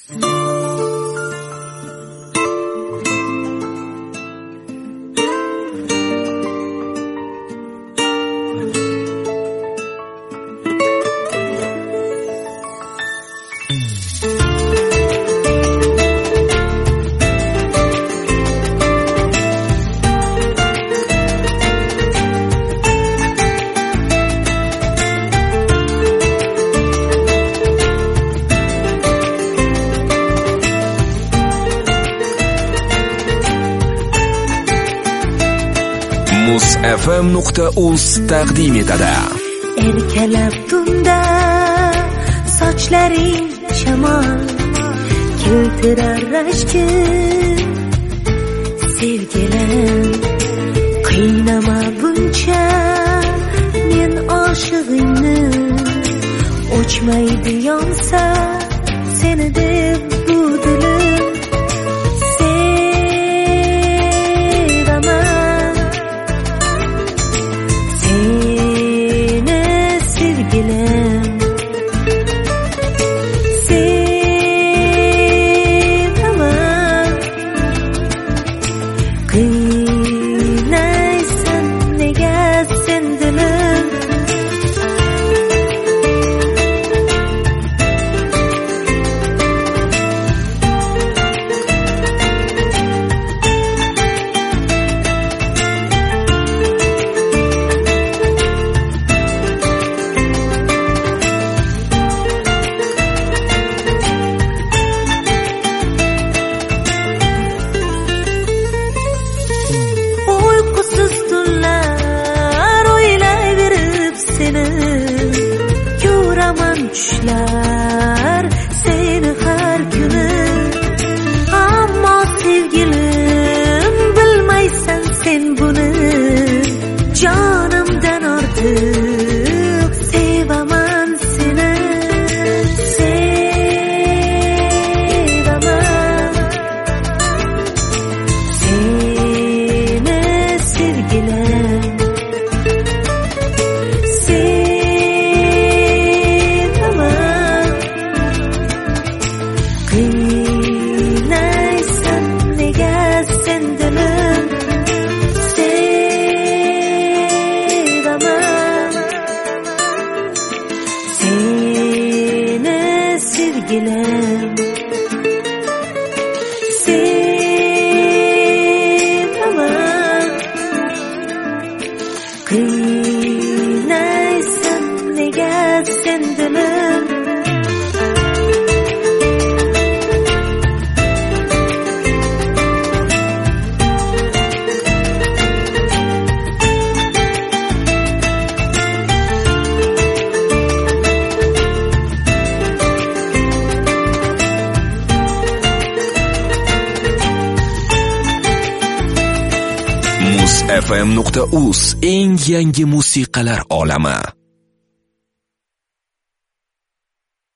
muz.uz taqdim etadi. Erkalab tunda sochlaring shamol keltirar rashki sevgilim qiynama buncha men oshig'ingni o'chmaydi yonsa seni deb bu dilim seni har kuni ammo sevgilim bilmaysan sen buni jonimdan ortiq sevaman seni sevaman seni sevgilim sevgilim sevaman qiynaysan nega sen dilim muz.uz eng yangi musiqalar olami.